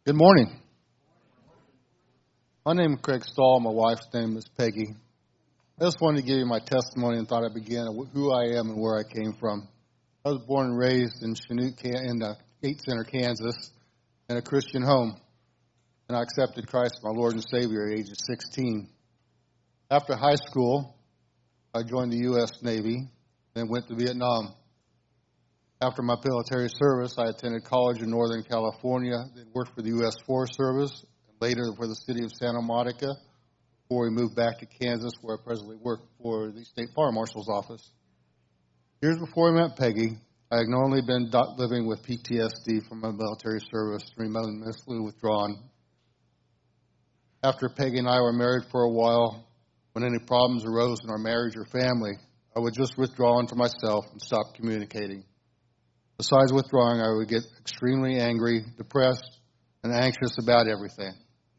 Good morning. My name is Craig Stahl. My wife's name is Peggy. I just wanted to give you my testimony and thought I'd begin with who I am and where I came from. I was born and raised in Chanute, in Gate Center, Kansas, in a Christian home, and I accepted Christ as my Lord and Savior at the age of 16. After high school, I joined the U.S. Navy and went to Vietnam. After my military service, I attended college in Northern California, then worked for the U.S. Forest Service, and later for the city of Santa Monica, before we moved back to Kansas, where I presently work for the State Fire Marshal's office. Years before I met Peggy, I had only been living with PTSD from my military service, remaining mentally withdrawn. After Peggy and I were married for a while, when any problems arose in our marriage or family, I would just withdraw into myself and stop communicating. Besides withdrawing, I would get extremely angry, depressed, and anxious about everything.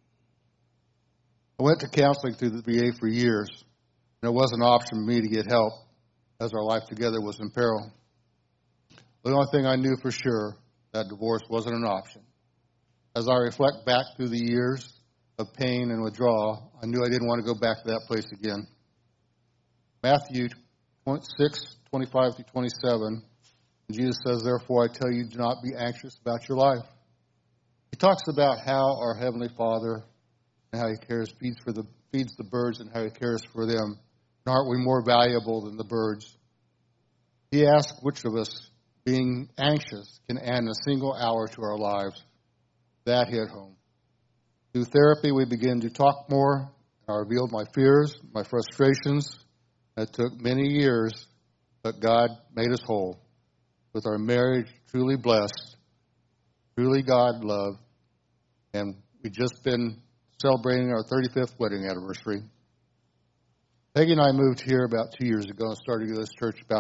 I went to counseling through the VA for years, and it was an option for me to get help, as our life together was in peril. The only thing I knew for sure, that divorce wasn't an option. As I reflect back through the years of pain and withdrawal, I knew I didn't want to go back to that place again. Matthew 6:25-27, Jesus says, "Therefore I tell you, do not be anxious about your life." He talks about how our Heavenly Father and how He feeds the birds and how He cares for them. And aren't we more valuable than the birds? He asks which of us, being anxious, can add a single hour to our lives. That hit home. Through therapy, we begin to talk more. I revealed my fears, my frustrations. It took many years, but God made us whole. With our marriage truly blessed, truly God loved, and we've just been celebrating our 35th wedding anniversary. Peggy and I moved here about 2 years ago and started this church about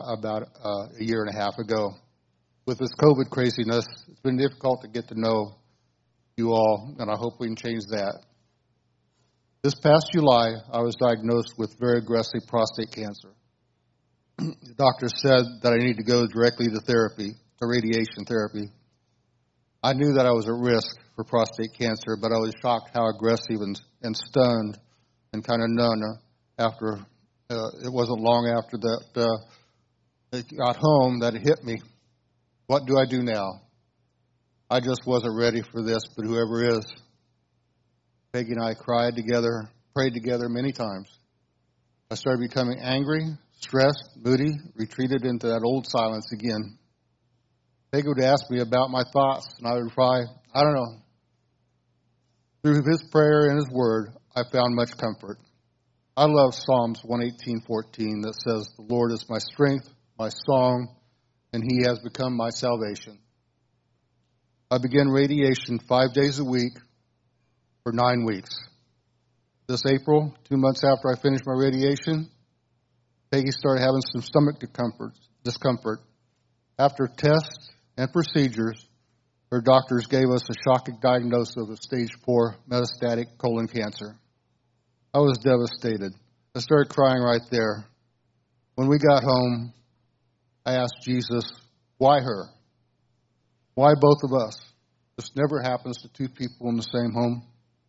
a year and a half ago. With this COVID craziness, it's been difficult to get to know you all, and I hope we can change that. This past July, I was diagnosed with very aggressive prostate cancer. The doctor said that I need to go directly to therapy, to radiation therapy. I knew that I was at risk for prostate cancer, but I was shocked how aggressive and stunned and kind of numb after. It wasn't long after that it got home that it hit me. What do I do now? I just wasn't ready for this, but whoever is. Peggy and I cried together, prayed together many times. I started becoming angry, stressed, moody, retreated into that old silence again. Peggy would ask me about my thoughts, and I would reply, I don't know. Through his prayer and his word, I found much comfort. I love Psalms 118:14 that says, "The Lord is my strength, my song, and He has become my salvation." I began radiation 5 days a week for 9 weeks. This April, 2 months after I finished my radiation, Peggy started having some stomach discomfort. After tests and procedures, her doctors gave us a shocking diagnosis of a stage 4 metastatic colon cancer. I was devastated. I started crying right there. When we got home, I asked Jesus, why her? Why both of us? This never happens to two people in the same home.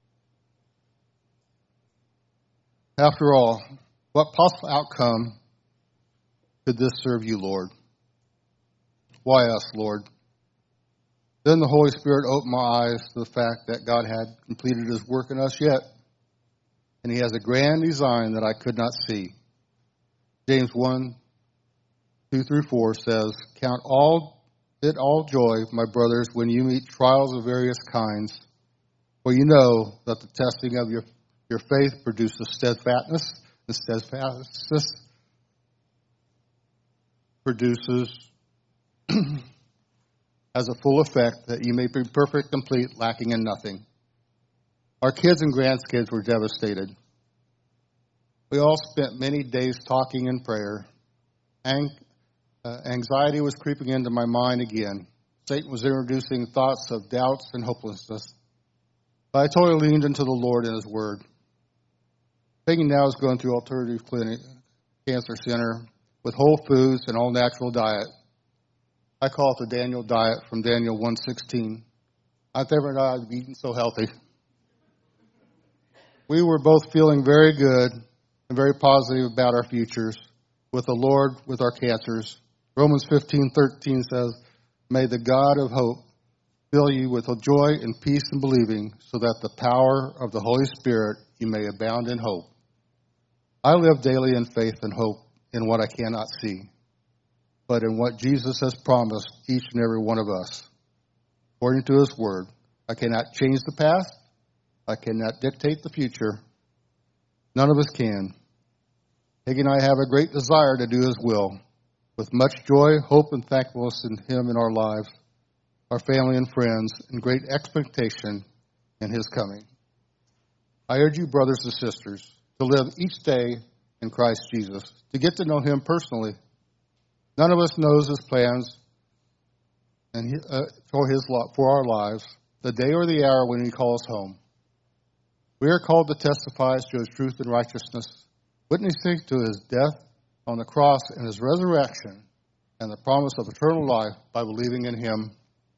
After all, what possible outcome could this serve you, Lord? Why us, Lord? Then the Holy Spirit opened my eyes to the fact that God had completed His work in us yet, and He has a grand design that I could not see. James 1:2-4 says, "Count it all joy, my brothers, when you meet trials of various kinds, for you know that the testing of your faith produces steadfastness, and steadfastness produces has a full effect, that you may be perfect, complete, lacking in nothing." Our kids and grandkids were devastated. We all spent many days talking in prayer. Anxiety was creeping into my mind again. Satan was introducing thoughts of doubts and hopelessness. But I totally leaned into the Lord and His Word. Peggy now is going through Alternative Clinic Cancer Center with whole foods and all natural diet. I call it the Daniel diet from Daniel 1:16. I never know I'd be eating so healthy. We were both feeling very good and very positive about our futures with the Lord, with our cancers. Romans 15:13 says, "May the God of hope fill you with joy and peace in believing, so that the power of the Holy Spirit you may abound in hope." I live daily in faith and hope in what I cannot see, but in what Jesus has promised each and every one of us. According to His Word, I cannot change the past. I cannot dictate the future. None of us can. Peggy and I have a great desire to do His will, with much joy, hope, and thankfulness in Him in our lives, our family and friends, and great expectation in His coming. I urge you, brothers and sisters, to live each day in Christ Jesus, to get to know Him personally. None of us knows His plans and for our lives, the day or the hour when He calls home. We are called to testify to His truth and righteousness, witnessing to His death on the cross and His resurrection and the promise of eternal life by believing in Him.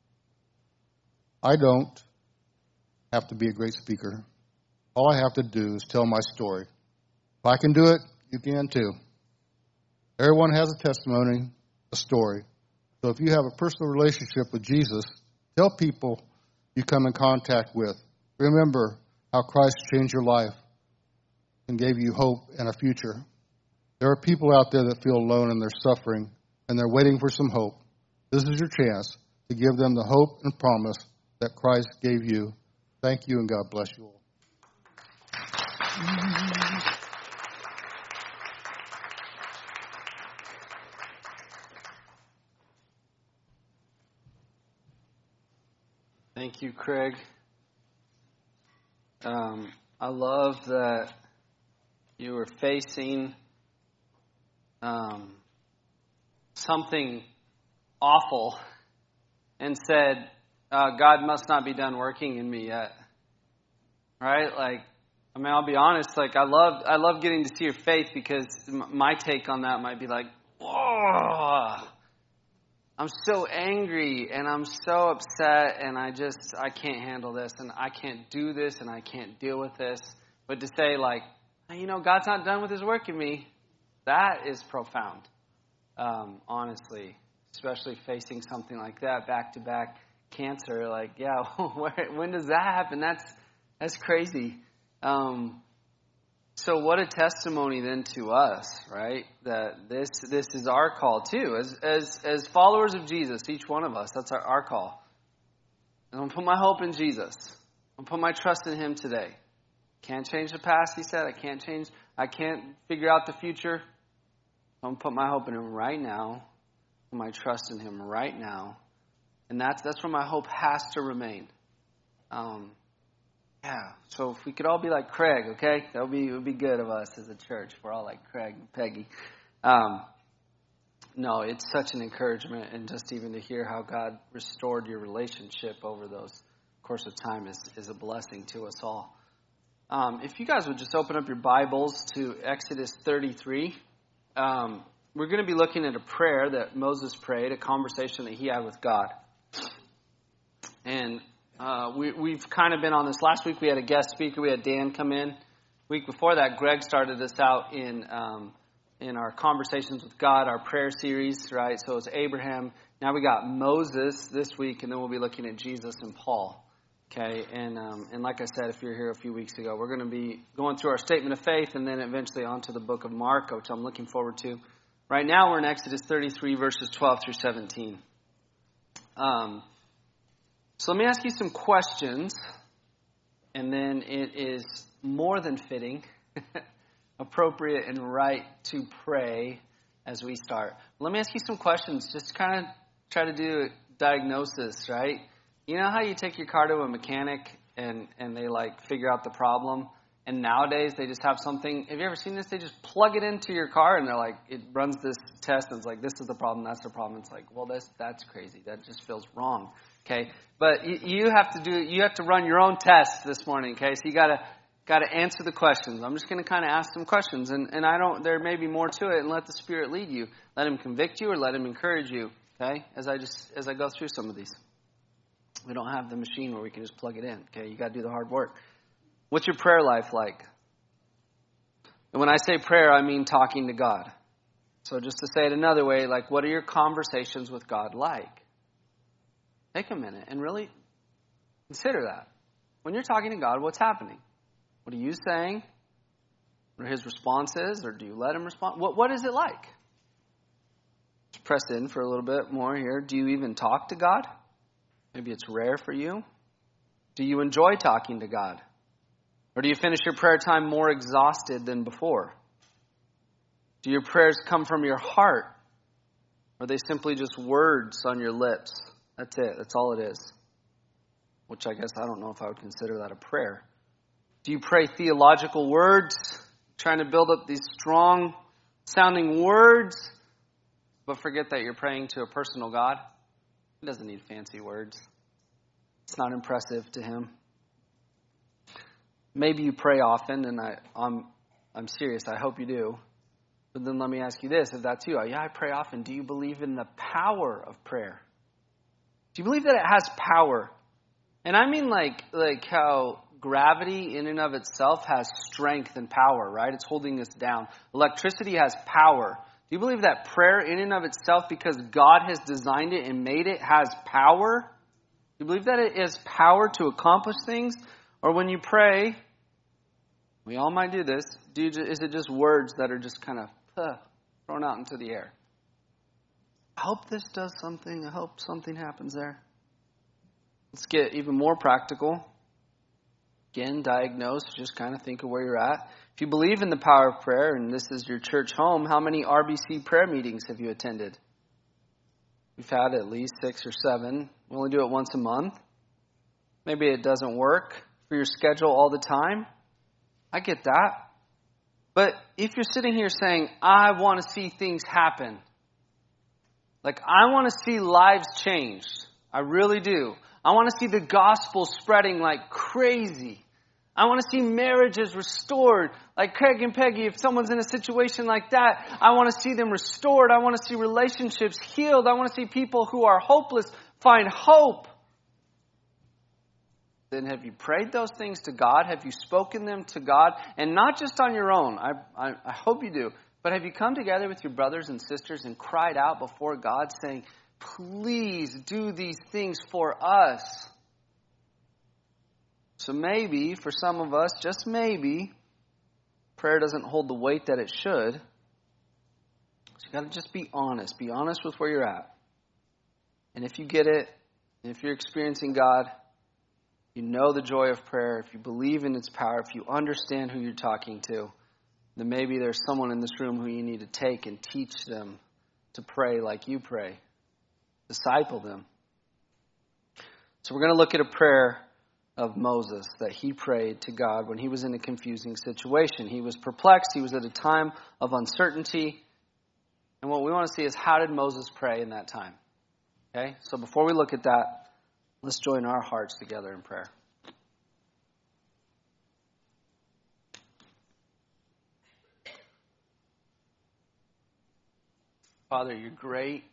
I don't have to be a great speaker. All I have to do is tell my story. If I can do it, you can too. Everyone has a testimony, a story. So if you have a personal relationship with Jesus, tell people you come in contact with. Remember how Christ changed your life and gave you hope and a future. There are people out there that feel alone and they're suffering and they're waiting for some hope. This is your chance to give them the hope and promise that Christ gave you. Thank you, and God bless you all. Thank you, Craig. I love that you were facing something awful and said, God must not be done working in me yet. Right? I'll be honest, I love getting to see your faith, because my take on that might be like, whoa, I'm so angry and I'm so upset and I can't handle this and I can't do this and I can't deal with this. But to say God's not done with His work in me, that is profound, honestly, especially facing something like that, back-to-back cancer. When does that happen? That's crazy. So what a testimony then to us, right? That this is our call too, as followers of Jesus, each one of us. That's our call. And I'm gonna put my hope in Jesus. I'm gonna put my trust in Him today. Can't change the past, He said. I can't figure out the future. I'm gonna put my hope in Him right now. Put my trust in Him right now. And that's where my hope has to remain. So if we could all be like Craig, okay? It would be good of us as a church. We're all like Craig and Peggy. No, it's such an encouragement, and just even to hear how God restored your relationship over those course of time is a blessing to us all. If you guys would just open up your Bibles to Exodus 33. We're going to be looking at a prayer that Moses prayed, a conversation that he had with God. And we've kind of been on this. Last week we had a guest speaker. We had Dan come in. Week before that, Greg started us out in our Conversations with God, our prayer series, right? So it's Abraham. Now we got Moses this week, and then we'll be looking at Jesus and Paul. Okay, and like I said, if you were here a few weeks ago, we're going to be going through our statement of faith and then eventually on to the book of Mark, which I'm looking forward to. Right now we're in Exodus 33, verses 12 through 17. So let me ask you some questions, and then it is more than fitting, appropriate and right to pray as we start. Let me ask you some questions, just to kind of try to do a diagnosis, right? You know how you take your car to a mechanic and they figure out the problem, and nowadays they just have something. Have you ever seen this? They just plug it into your car and they're it runs this test and it's this is the problem, that's the problem. It's well, that's crazy. That just feels wrong. Okay, but you have to run your own test this morning. Okay, so you got to answer the questions. I'm just going to kind of ask some questions, and there may be more to it, and let the Spirit lead you. Let Him convict you or let Him encourage you. Okay, as I go through some of these. We don't have the machine where we can just plug it in. Okay, you got to do the hard work. What's your prayer life like? And when I say prayer, I mean talking to God. So just to say it another way, like, what are your conversations with God like? Take a minute and really consider that. When you're talking to God, what's happening? What are you saying? What are his responses? Or do you let him respond? What is it like? Let's press in for a little bit more here. Do you even talk to God? Maybe it's rare for you. Do you enjoy talking to God? Or do you finish your prayer time more exhausted than before? Do your prayers come from your heart? Or are they simply just words on your lips? That's it. That's all it is. Which I guess I don't know if I would consider that a prayer. Do you pray theological words? Trying to build up these strong sounding words, but forget that you're praying to a personal God? He doesn't need fancy words. It's not impressive to him. Maybe you pray often, and I'm serious. I hope you do. But then let me ask you this. If that's you, I pray often. Do you believe in the power of prayer? Do you believe that it has power? And I mean like how gravity in and of itself has strength and power, right? It's holding us down. Electricity has power. Do you believe that prayer in and of itself, because God has designed it and made it, has power? Do you believe that it has power to accomplish things? Or when you pray, we all might do this, is it just words that are just kind of thrown out into the air? I hope this does something. I hope something happens there. Let's get even more practical. Again, diagnose, just kind of think of where you're at. If you believe in the power of prayer, and this is your church home, how many RBC prayer meetings have you attended? We've had at least 6 or 7. We only do it once a month. Maybe it doesn't work for your schedule all the time. I get that. But if you're sitting here saying, I want to see things happen, like I want to see lives changed, I really do. I want to see the gospel spreading like crazy. I want to see marriages restored. Like Craig and Peggy, if someone's in a situation like that, I want to see them restored. I want to see relationships healed. I want to see people who are hopeless find hope. Then have you prayed those things to God? Have you spoken them to God? And not just on your own. I hope you do. But have you come together with your brothers and sisters and cried out before God saying, please do these things for us? So maybe, for some of us, just maybe, prayer doesn't hold the weight that it should. So you've got to just be honest. Be honest with where you're at. And if you get it, and if you're experiencing God, you know the joy of prayer, if you believe in its power, if you understand who you're talking to, then maybe there's someone in this room who you need to take and teach them to pray like you pray. Disciple them. So we're going to look at a prayer of Moses that he prayed to God when he was in a confusing situation. He was perplexed. He was at a time of uncertainty. And what we want to see is, how did Moses pray in that time? Okay? So before we look at that, let's join our hearts together in prayer. Father, you're great.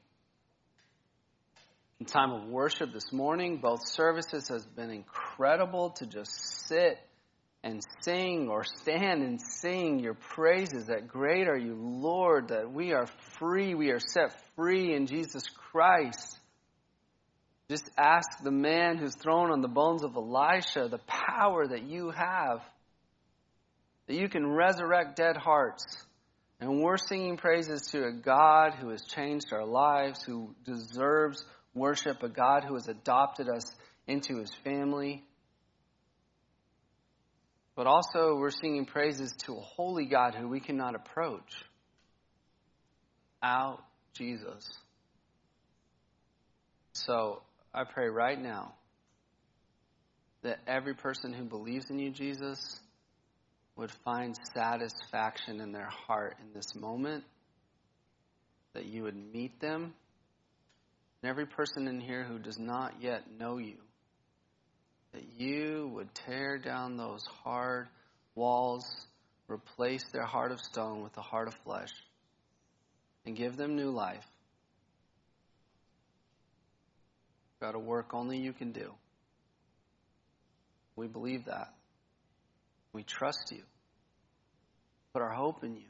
In time of worship this morning, both services has been incredible to just sit and sing or stand and sing your praises. That great are you, Lord, that we are free. We are set free in Jesus Christ. Just ask the man who's thrown on the bones of Elisha the power that you have, that you can resurrect dead hearts. And we're singing praises to a God who has changed our lives, who deserves worship, a God who has adopted us into his family. But also we're singing praises to a holy God who we cannot approach. Out Jesus. So I pray right now that every person who believes in you, Jesus, would find satisfaction in their heart in this moment, that you would meet them. And every person in here who does not yet know you, that you would tear down those hard walls, replace their heart of stone with a heart of flesh, and give them new life. God, a work only you can do. We believe that. We trust you. Put our hope in you.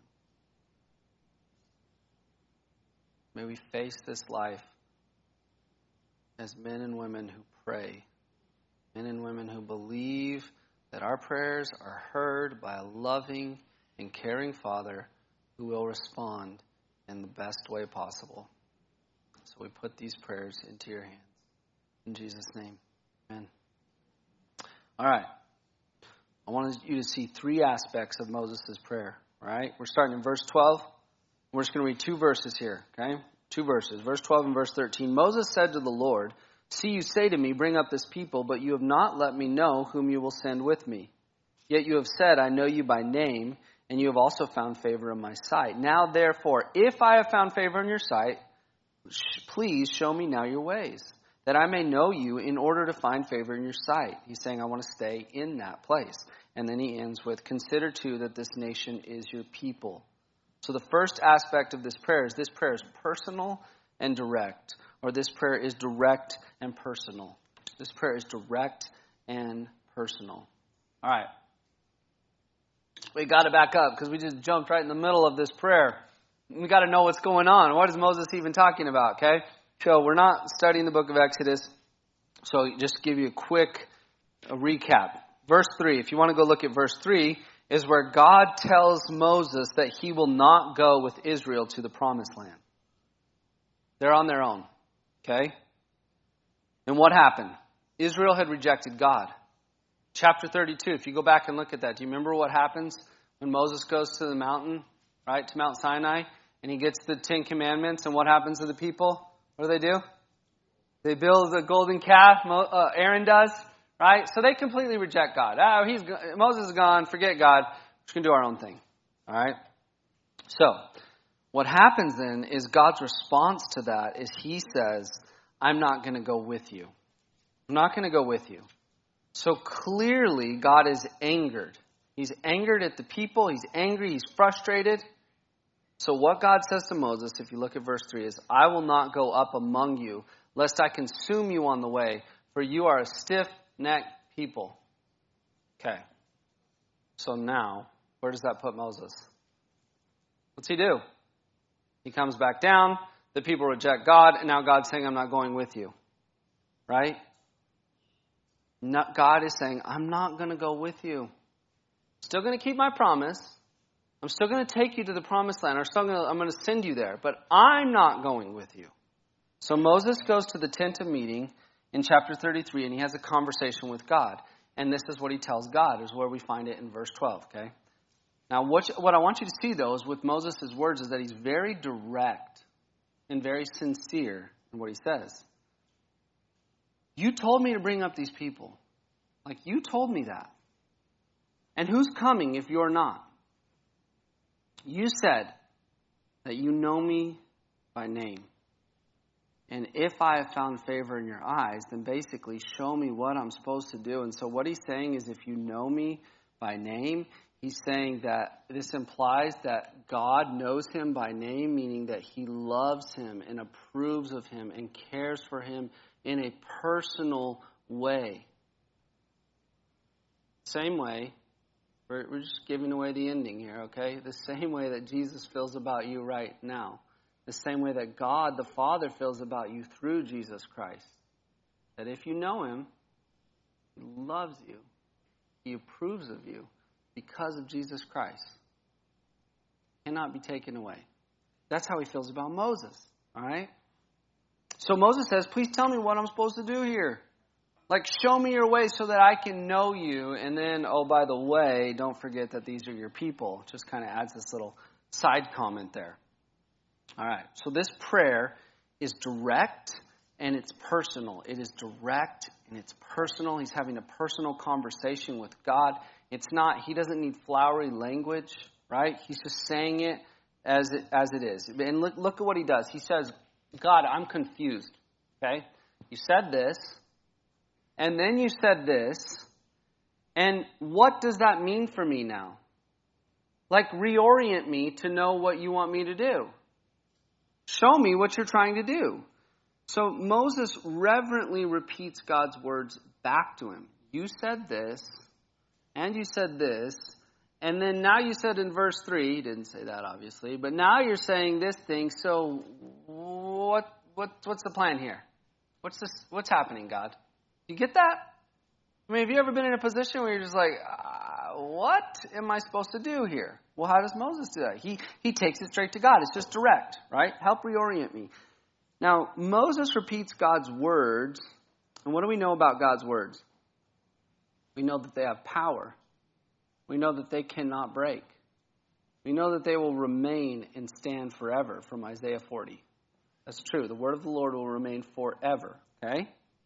May we face this life as men and women who pray, men and women who believe that our prayers are heard by a loving and caring Father who will respond in the best way possible. So we put these prayers into your hands. In Jesus' name, amen. All right. I wanted you to see three aspects of Moses' prayer. All right. We're starting in verse 12. We're just going to read two verses here. Okay. Two verses. Verse 12 and verse 13. Moses said to the Lord, "See, you say to me, bring up this people, but you have not let me know whom you will send with me. Yet you have said, I know you by name, and you have also found favor in my sight. Now, therefore, if I have found favor in your sight, please show me now your ways, that I may know you in order to find favor in your sight." He's saying, I want to stay in that place. And then he ends with, "Consider too that this nation is your people." So the first aspect of this prayer is personal and direct. Or this prayer is direct and personal. This prayer is direct and personal. All right. We got to back up because we just jumped right in the middle of this prayer. We got to know what's going on. What is Moses even talking about, okay? So we're not studying the book of Exodus. So just to give you a quick recap. Verse 3, if you want to go look at verse 3, is where God tells Moses that he will not go with Israel to the promised land. They're on their own, okay? And what happened? Israel had rejected God. Chapter 32, if you go back and look at that, do you remember what happens when Moses goes to the mountain, right, to Mount Sinai, and he gets the 10 Commandments, and what happens to the people? What do? They build the golden calf, Aaron does, right? So they completely reject God. Moses is gone, forget God, we're just going to do our own thing, all right? So, what happens then is God's response to that is he says, I'm not going to go with you. I'm not going to go with you. So clearly, God is angered. He's angered at the people. He's angry. He's frustrated. So what God says to Moses, if you look at verse 3, is, I will not go up among you, lest I consume you on the way, for you are a stiff-necked people. Okay. So now, where does that put Moses? What's he do? He comes back down. The people reject God. And now God's saying, I'm not going with you. Right? God is saying, I'm not going to go with you. Still going to keep my promise. I'm still going to take you to the promised land. I'm going to send you there. But I'm not going with you. So Moses goes to the tent of meeting in chapter 33, and he has a conversation with God. And this is what he tells God, is where we find it in verse 12. Okay. Now, what I want you to see, though, is with Moses' words is that he's very direct and very sincere in what he says. You told me to bring up these people. Like, you told me that. And who's coming if you're not? You said that you know me by name. And if I have found favor in your eyes, then basically show me what I'm supposed to do. And so what he's saying is, if you know me by name, he's saying that this implies that God knows him by name, meaning that he loves him and approves of him and cares for him in a personal way. Same way, we're just giving away the ending here, okay? The same way that Jesus feels about you right now. The same way that God, the Father, feels about you through Jesus Christ. That if you know him, he loves you. He approves of you because of Jesus Christ. Cannot be taken away. That's how he feels about Moses, all right? So Moses says, please tell me what I'm supposed to do here. Like, show me your way so that I can know you. And then, oh, by the way, don't forget that these are your people. Just kind of adds this little side comment there. All right. So this prayer is direct and it's personal. It is direct and it's personal. He's having a personal conversation with God. It's not, he doesn't need flowery language, right? He's just saying it as it is. And look at what he does. He says, God, I'm confused. Okay? You said this. And then you said this, and what does that mean for me now? Like, reorient me to know what you want me to do. Show me what you're trying to do. So Moses reverently repeats God's words back to him. you said this, and you said this, and then now you said in verse 3, he didn't say that obviously, but now you're saying this thing, so what's the plan here? What's happening, God? You get that? I mean, have you ever been in a position where you're just like, what am I supposed to do here? Well, how does Moses do that? He takes it straight to God. It's just direct, right? Help reorient me. Now, Moses repeats God's words, and what do we know about God's words? We know that they have power. We know that they cannot break. We know that they will remain and stand forever from Isaiah 40. That's true. The word of the Lord will remain forever. Okay?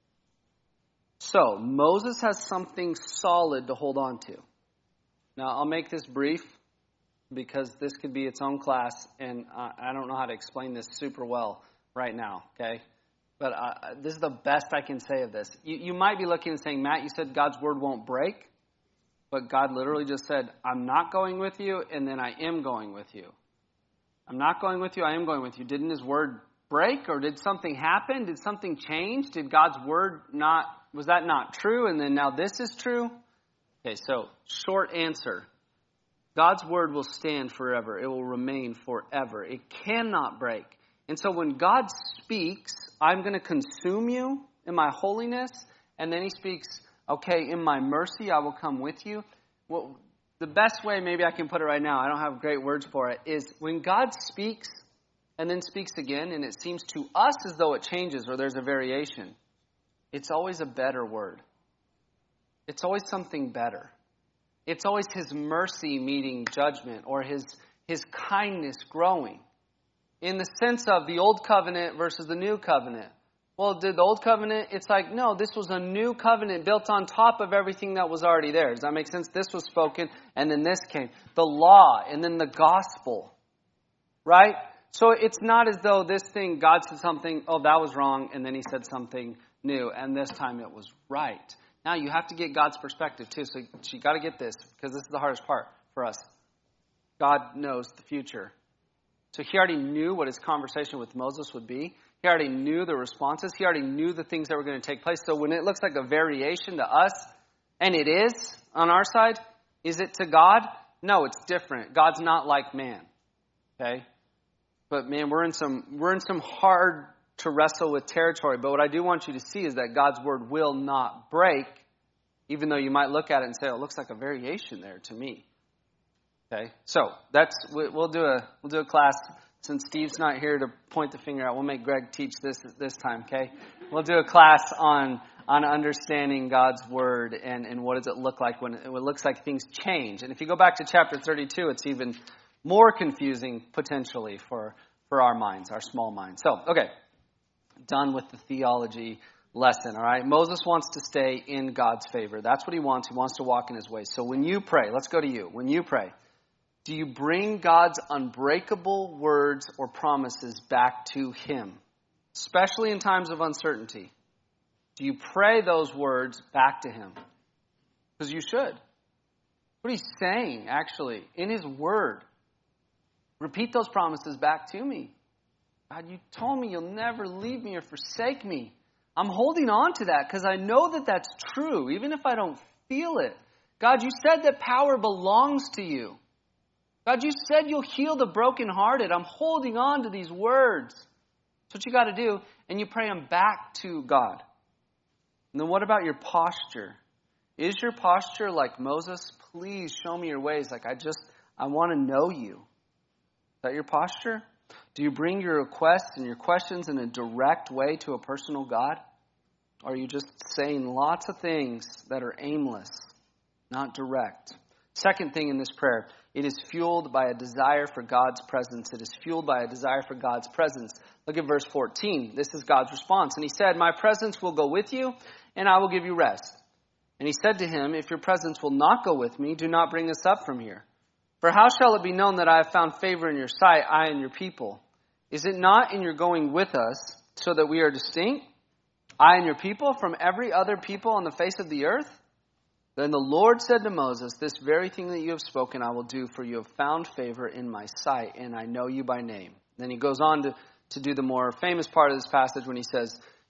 So, Moses has something solid to hold on to. Now, I'll make this brief because this could be its own class, and I don't know how to explain this super well right now, okay? But this is the best I can say of this. You might be looking and saying, Matt, you said God's word won't break, but God literally just said, I'm not going with you, and then I am going with you. I'm not going with you, I am going with you. Didn't his word break, or did something happen? Did something change? Did God's word was that not true, and then now this is true? Okay, so short answer. God's word will stand forever. It will remain forever. It cannot break. And so when God speaks, I'm going to consume you in my holiness. And then he speaks, okay, in my mercy, I will come with you. Well, the best way maybe I can put it right now, I don't have great words for it, is when God speaks and then speaks again, and it seems to us as though it changes or there's a variation, it's always a better word. It's always something better. It's always his mercy meeting judgment, or his kindness growing. In the sense of the old covenant versus the new covenant. Well, did the old covenant, it's like, no, this was a new covenant built on top of everything that was already there. Does that make sense? This was spoken, and then this came. The law, and then the gospel. Right? So it's not as though this thing, God said something, oh, that was wrong, and then he said something new, and this time it was right. Now, you have to get God's perspective, too. So you got to get this, because this is the hardest part for us. God knows the future. So he already knew what his conversation with Moses would be. He already knew the responses. He already knew the things that were going to take place. So when it looks like a variation to us, and it is on our side, is it to God? No, it's different. God's not like man. Okay? But man, we're in some hard to wrestle with territory. But what I do want you to see is that God's word will not break, even though you might look at it and say, oh, it looks like a variation there to me. Okay, so we'll do a class. Since Steve's not here to point the finger out, we'll make Greg teach this time. Okay, we'll do a class on understanding God's word and what does it look like when it looks like things change. And if you go back to chapter 32, it's even more confusing potentially for our minds, our small minds. So, okay. Done with the theology lesson, all right? Moses wants to stay in God's favor. That's what he wants. He wants to walk in his ways. So when you pray, let's go to you. When you pray, do you bring God's unbreakable words or promises back to him, especially in times of uncertainty? Do you pray those words back to him? Because you should. What he's saying, actually, in his word, repeat those promises back to me. God, you told me you'll never leave me or forsake me. I'm holding on to that because I know that that's true, even if I don't feel it. God, you said that power belongs to you. God, you said you'll heal the brokenhearted. I'm holding on to these words. That's what you got to do, and you pray them back to God. And then what about your posture? Is your posture like Moses? Please show me your ways. Like I want to know you. Is that your posture? Do you bring your requests and your questions in a direct way to a personal God? Or are you just saying lots of things that are aimless, not direct? Second thing in this prayer, it is fueled by a desire for God's presence. It is fueled by a desire for God's presence. Look at verse 14. This is God's response. And he said, my presence will go with you, and I will give you rest. And he said to him, if your presence will not go with me, do not bring us up from here. For how shall it be known that I have found favor in your sight, I and your people? Is it not in your going with us, so that we are distinct, I and your people, from every other people on the face of the earth? Then the Lord said to Moses, this very thing that you have spoken I will do, for you have found favor in my sight, and I know you by name. Then he goes on to do the more famous part of this passage when he says,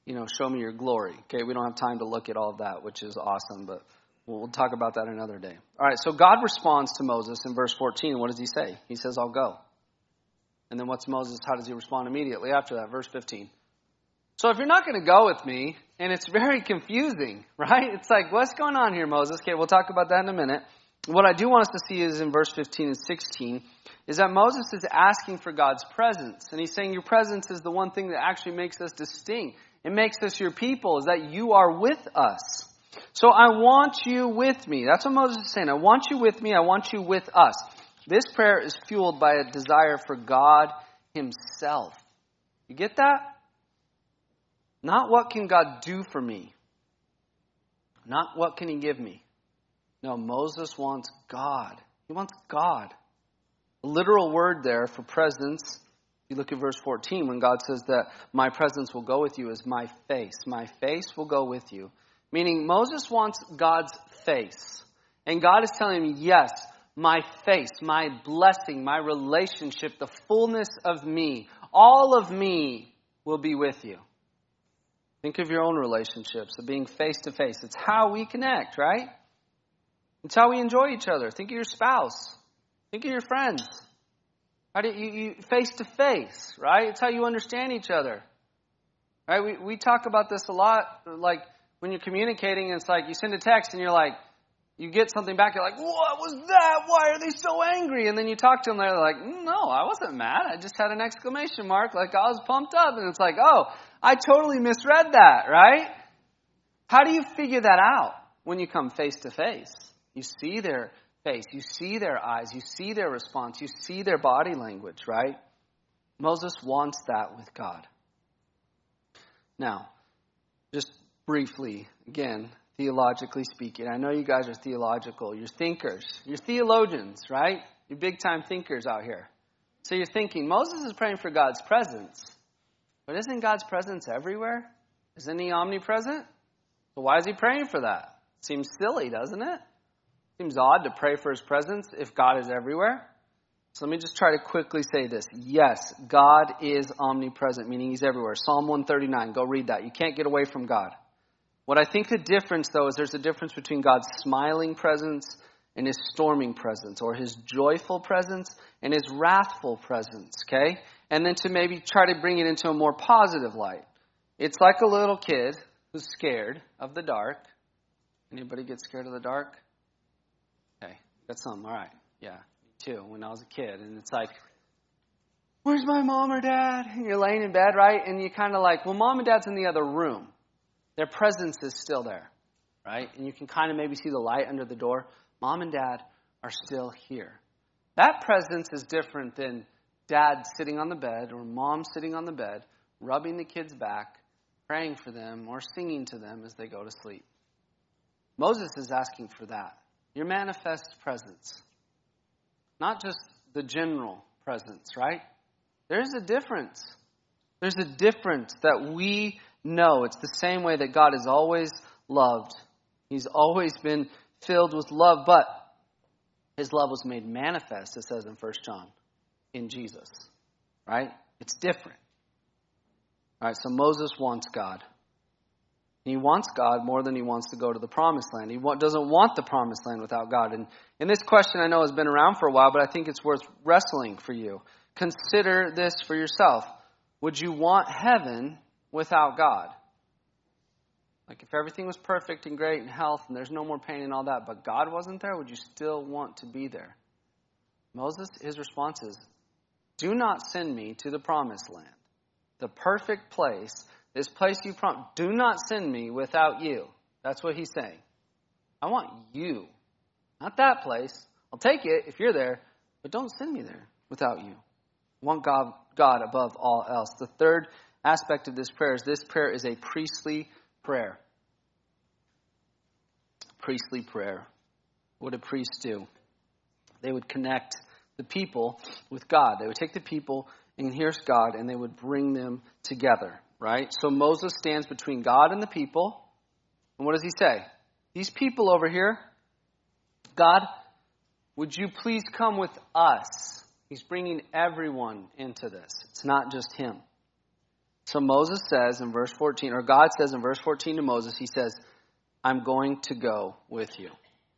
show me your glory. Okay, we don't have time to look at all of that, which is awesome, but we'll talk about that another day. All right, so God responds to Moses in verse 14. What does he say? He says, I'll go. And then what's Moses? How does he respond immediately after that? Verse 15. So if you're not going to go with me, and it's very confusing, right? It's like, what's going on here, Moses? Okay, we'll talk about that in a minute. What I do want us to see is in verse 15 and 16, is that Moses is asking for God's presence. And he's saying your presence is the one thing that actually makes us distinct. It makes us your people, is that you are with us. So I want you with me. That's what Moses is saying. I want you with me. I want you with us. This prayer is fueled by a desire for God himself. You get that? Not what can God do for me. Not what can he give me. No, Moses wants God. He wants God. The literal word there for presence, you look at verse 14, when God says that my presence will go with you, is my face. My face will go with you. Meaning Moses wants God's face. And God is telling him, yes, my face, my blessing, my relationship, the fullness of me, all of me will be with you. Think of your own relationships, of being face to face. It's how we connect, right? It's how we enjoy each other. Think of your spouse. Think of your friends. How do you face to face, right? It's how you understand each other. Right? We talk about this a lot, like when you're communicating, it's like you send a text and you're like, you get something back, you're like, what was that? Why are they so angry? And then you talk to them, they're like, no, I wasn't mad. I just had an exclamation mark, like I was pumped up. And it's like, oh, I totally misread that, right? How do you figure that out when you come face to face? You see their face, you see their eyes, you see their response, you see their body language, right? Moses wants that with God. Now, just briefly, again, theologically speaking, I know you guys are theological, you're thinkers, you're theologians, right? You're big time thinkers out here. So you're thinking, Moses is praying for God's presence, but isn't God's presence everywhere? Isn't he omnipresent? So why is he praying for that? Seems silly, doesn't it? Seems odd to pray for his presence if God is everywhere. So let me just try to quickly say this. Yes, God is omnipresent, meaning he's everywhere. Psalm 139, go read that. You can't get away from God. What I think the difference, though, is there's a difference between God's smiling presence and his storming presence, or his joyful presence and his wrathful presence, okay? And then to maybe try to bring it into a more positive light. It's like a little kid who's scared of the dark. Anybody get scared of the dark? Okay, got some. All right. Yeah, me too, when I was a kid. And it's like, where's my mom or dad? And you're laying in bed, right? And you're kind of like, well, mom and dad's in the other room. Their presence is still there, right? And you can kind of maybe see the light under the door. Mom and dad are still here. That presence is different than dad sitting on the bed or mom sitting on the bed, rubbing the kids' back, praying for them, or singing to them as they go to sleep. Moses is asking for that. Your manifest presence. Not just the general presence, right? There's a difference. There's a difference that we know. It's the same way that God has always loved. He's always been filled with love, but his love was made manifest, it says in 1 John, in Jesus. Right? It's different. All right, so Moses wants God. He wants God more than he wants to go to the promised land. He doesn't want the promised land without God. And this question I know has been around for a while, but I think it's worth wrestling for you. Consider this for yourself. Would you want heaven without God? Like if everything was perfect and great and health and there's no more pain and all that, but God wasn't there, would you still want to be there? Moses, his response is, do not send me to the promised land, the perfect place. This place you promised, do not send me without you. That's what he's saying. I want you. Not that place. I'll take it if you're there, but don't send me there without you. I want God above all else. The third aspect of this prayer is a priestly prayer. Priestly prayer. What do priests do? They would connect the people with God. They would take the people, and here's God, and they would bring them together. Right? So Moses stands between God and the people. And what does he say? These people over here, God, would you please come with us? He's bringing everyone into this. It's not just him. So Moses says in verse 14, or God says in verse 14 to Moses, he says, I'm going to go with you.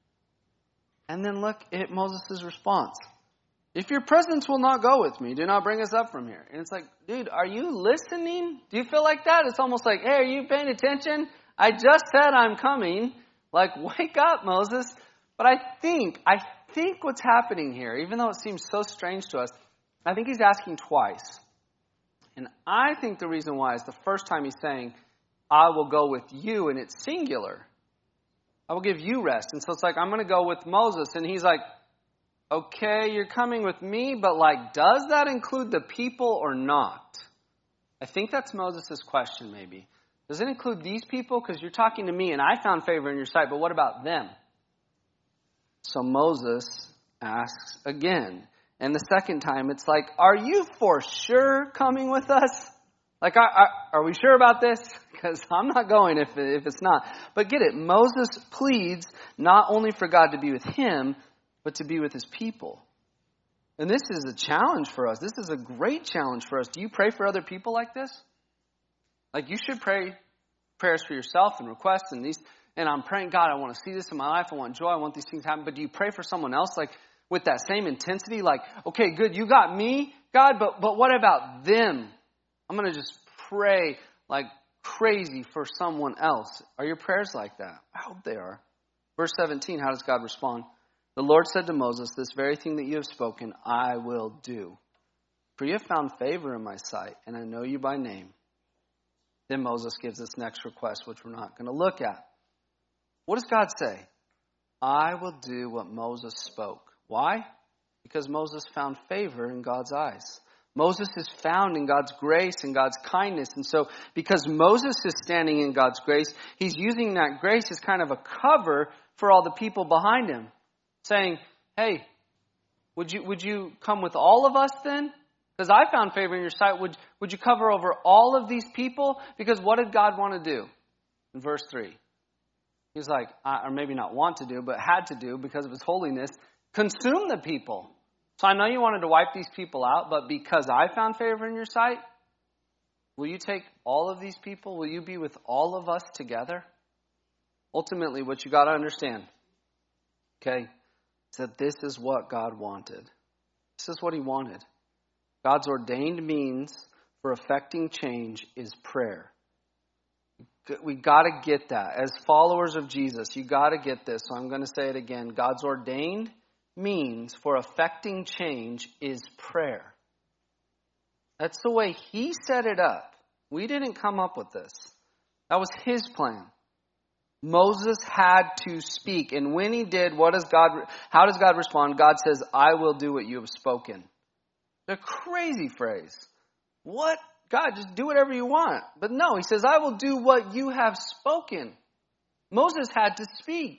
And then look at Moses' response. If your presence will not go with me, do not bring us up from here. And it's like, dude, are you listening? Do you feel like that? It's almost like, hey, are you paying attention? I just said I'm coming. Like, wake up, Moses. But I think what's happening here, even though it seems so strange to us, I think he's asking twice. And I think the reason why is the first time he's saying, I will go with you, and it's singular. I will give you rest. And so it's like, I'm going to go with Moses. And he's like, okay, you're coming with me, but like, does that include the people or not? I think that's Moses' question maybe. Does it include these people? Because you're talking to me and I found favor in your sight, but what about them? So Moses asks again. And the second time, it's like, are you for sure coming with us? Like, are we sure about this? Because I'm not going if it's not. But get it, Moses pleads not only for God to be with him, but to be with his people. And this is a challenge for us. This is a great challenge for us. Do you pray for other people like this? Like, you should pray prayers for yourself and requests and these. And I'm praying, God, I want to see this in my life. I want joy. I want these things to happen. But do you pray for someone else like with that same intensity? Like, okay, good, you got me, God, but what about them? I'm going to just pray like crazy for someone else. Are your prayers like that? I hope they are. Verse 17, how does God respond? The Lord said to Moses, this very thing that you have spoken, I will do. For you have found favor in my sight, and I know you by name. Then Moses gives this next request, which we're not going to look at. What does God say? I will do what Moses spoke. Why? Because Moses found favor in God's eyes. Moses is found in God's grace and God's kindness. And so because Moses is standing in God's grace, he's using that grace as kind of a cover for all the people behind him. Saying, hey, would you come with all of us then? Because I found favor in your sight. Would you cover over all of these people? Because what did God want to do? In verse 3. He's like, or maybe not want to do, but had to do because of his holiness. Consume the people. So I know you wanted to wipe these people out, but because I found favor in your sight, will you take all of these people? Will you be with all of us together? Ultimately, what you got to understand, okay, is that this is what God wanted. This is what he wanted. God's ordained means for effecting change is prayer. We got to get that. As followers of Jesus, you got to get this. So I'm going to say it again. God's ordained means for effecting change is prayer. That's the way he set it up. We didn't come up with this. That was his plan. Moses had to speak. And when he did, how does God respond? God says, I will do what you have spoken. The crazy phrase. What? God, just do whatever you want. But no, he says, I will do what you have spoken. Moses had to speak.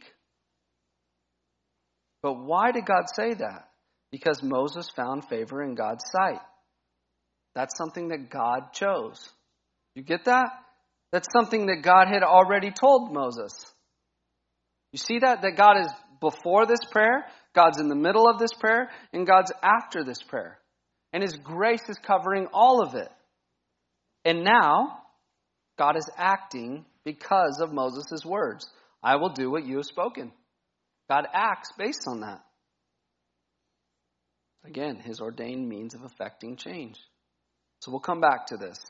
But why did God say that? Because Moses found favor in God's sight. That's something that God chose. You get that? That's something that God had already told Moses. You see that? That God is before this prayer, God's in the middle of this prayer, and God's after this prayer. And his grace is covering all of it. And now, God is acting because of Moses' words. I will do what you have spoken. God acts based on that. Again, his ordained means of effecting change. So we'll come back to this.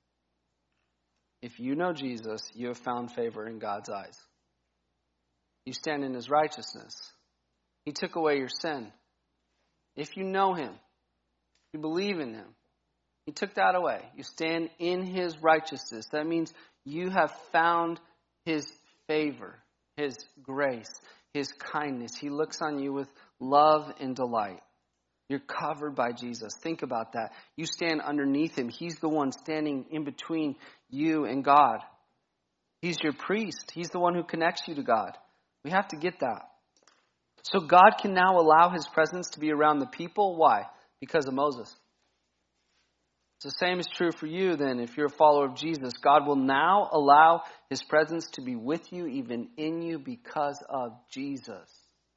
If you know Jesus, you have found favor in God's eyes. You stand in his righteousness. He took away your sin. If you know him, you believe in him, he took that away. You stand in his righteousness. That means you have found his favor, his grace, his kindness. He looks on you with love and delight. You're covered by Jesus. Think about that. You stand underneath him. He's the one standing in between you and God. He's your priest. He's the one who connects you to God. We have to get that. So God can now allow his presence to be around the people. Why? Because of Moses. The same is true for you then. If you're a follower of Jesus, God will now allow his presence to be with you, even in you, because of Jesus.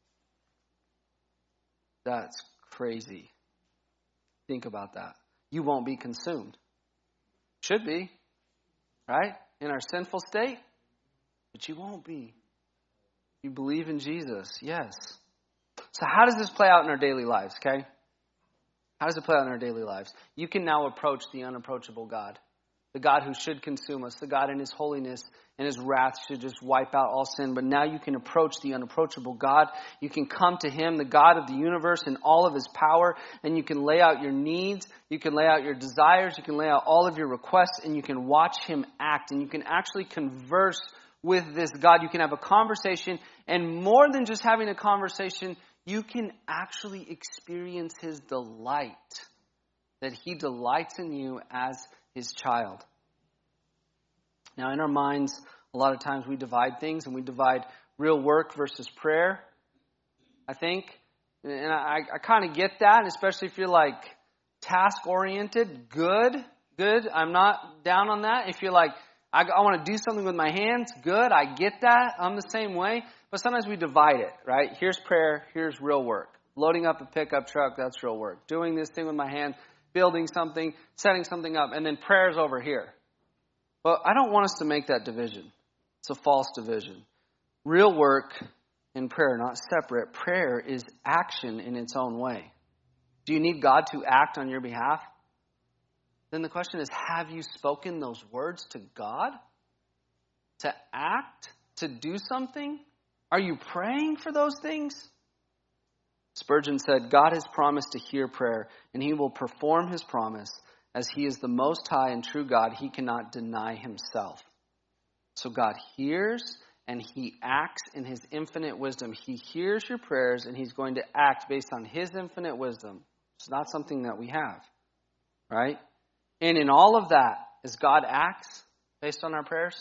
That's crazy. Think about that. You won't be consumed. Should be. right? In our sinful state. But you won't be. You believe in Jesus, yes. So how does this play out in our daily lives, okay? How does it play out in our daily lives? You can now approach the unapproachable God. The God who should consume us. The God in His holiness and His wrath should just wipe out all sin. But now you can approach the unapproachable God. You can come to Him, the God of the universe and all of His power. And you can lay out your needs. You can lay out your desires. You can lay out all of your requests. And you can watch Him act. And you can actually converse with this God. You can have a conversation. And more than just having a conversation, you can actually experience His delight. That He delights in you as His child. Now, in our minds, a lot of times we divide things, and we divide real work versus prayer, I think. And I kind of get that, especially if you're like task-oriented. Good. I'm not down on that. If you're like, I want to do something with my hands, good. I get that. I'm the same way. But sometimes we divide it, right? Here's prayer. Here's real work. Loading up a pickup truck, that's real work. Doing this thing with my hands, building something, setting something up, and then prayer's over here. But I don't want us to make that division. It's a false division. Real work and prayer are not separate. Prayer is action in its own way. Do you need God to act on your behalf? Then the question is, have you spoken those words to God? To act? To do something? Are you praying for those things? Spurgeon said, God has promised to hear prayer, and He will perform His promise. As He is the Most High and true God, He cannot deny Himself. So God hears and He acts in His infinite wisdom. He hears your prayers and He's going to act based on His infinite wisdom. It's not something that we have, right? And in all of that, as God acts based on our prayers,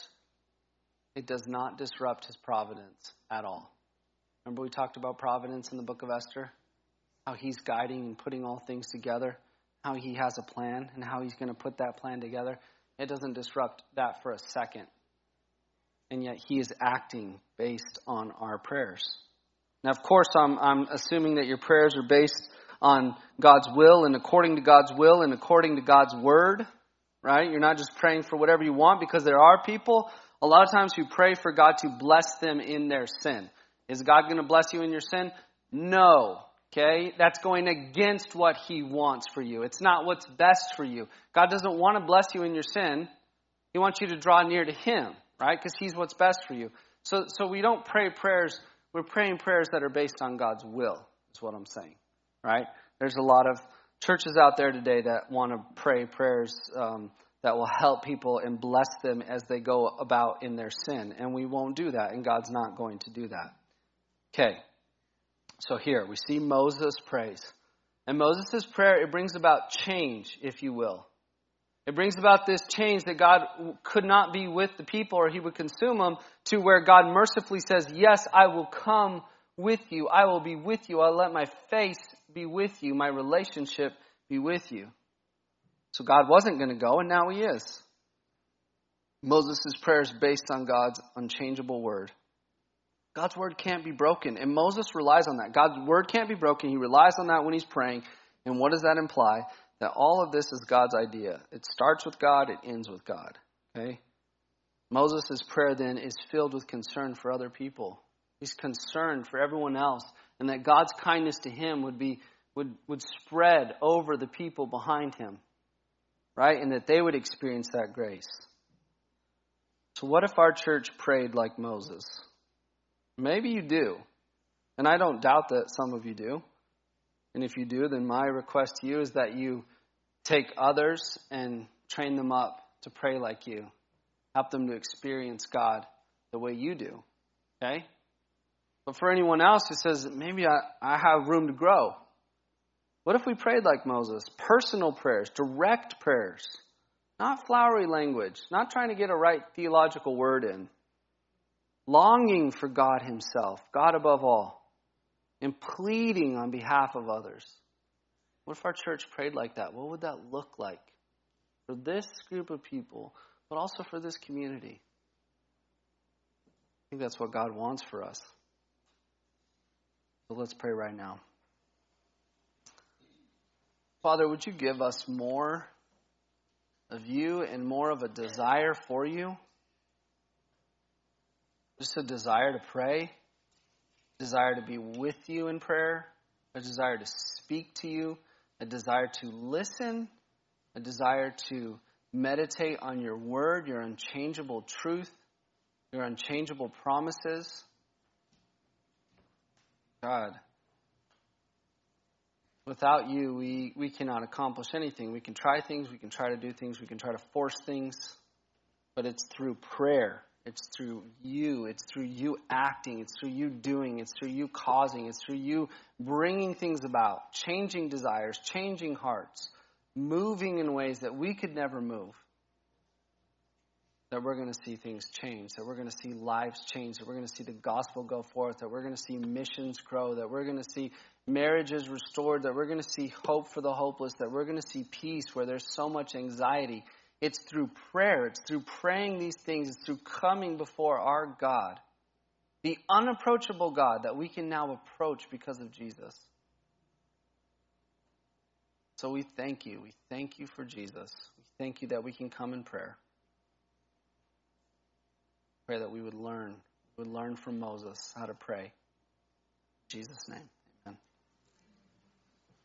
it does not disrupt His providence at all. Remember we talked about providence in the book of Esther? How He's guiding and putting all things together. How He has a plan and how He's going to put that plan together. It doesn't disrupt that for a second. And yet He is acting based on our prayers. Now, of course, I'm assuming that your prayers are based on God's will and according to God's will and according to God's word. Right? You're not just praying for whatever you want, because there are people, a lot of times, who pray for God to bless them in their sin. Is God going to bless you in your sin? No. Okay? That's going against what He wants for you. It's not what's best for you. God doesn't want to bless you in your sin. He wants you to draw near to Him, right? Because He's what's best for you. So we don't pray prayers. We're praying prayers that are based on God's will, is what I'm saying, right? There's a lot of churches out there today that want to pray prayers that will help people and bless them as they go about in their sin. And we won't do that, and God's not going to do that. Okay. So here, we see Moses prays. And Moses' prayer, it brings about change, if you will. It brings about this change that God could not be with the people or He would consume them, to where God mercifully says, yes, I will come with you. I will be with you. I'll let my face be with you. My relationship be with you. So God wasn't going to go, and now He is. Moses' prayer is based on God's unchangeable word. God's word can't be broken, and Moses relies on that. God's word can't be broken. He relies on that when he's praying. And what does that imply? That all of this is God's idea. It starts with God, it ends with God. Okay? Moses' prayer then is filled with concern for other people. He's concerned for everyone else, and that God's kindness to him would spread over the people behind him. Right? And that they would experience that grace. So what if our church prayed like Moses? Maybe you do. And I don't doubt that some of you do. And if you do, then my request to you is that you take others and train them up to pray like you. Help them to experience God the way you do. Okay? But for anyone else who says, maybe I have room to grow. What if we prayed like Moses? Personal prayers, direct prayers. Not flowery language. Not trying to get a right theological word in. Longing for God Himself, God above all, and pleading on behalf of others. What if our church prayed like that? What would that look like for this group of people, but also for this community? I think that's what God wants for us. So let's pray right now. Father, would you give us more of you and more of a desire for you. Just a desire to pray, a desire to be with you in prayer, a desire to speak to you, a desire to listen, a desire to meditate on your word, your unchangeable truth, your unchangeable promises. God, without you, we cannot accomplish anything. We can try things, we can try to do things, we can try to force things, but it's through prayer. It's through you. It's through you acting. It's through you doing. It's through you causing. It's through you bringing things about, changing desires, changing hearts, moving in ways that we could never move, that we're going to see things change, that we're going to see lives change, that we're going to see the gospel go forth, that we're going to see missions grow, that we're going to see marriages restored, that we're going to see hope for the hopeless, that we're going to see peace where there's so much anxiety. It's through prayer. It's through praying these things. It's through coming before our God, the unapproachable God that we can now approach because of Jesus. So we thank you. We thank you for Jesus. We thank you that we can come in prayer. Pray that we would learn from Moses how to pray. In Jesus' name.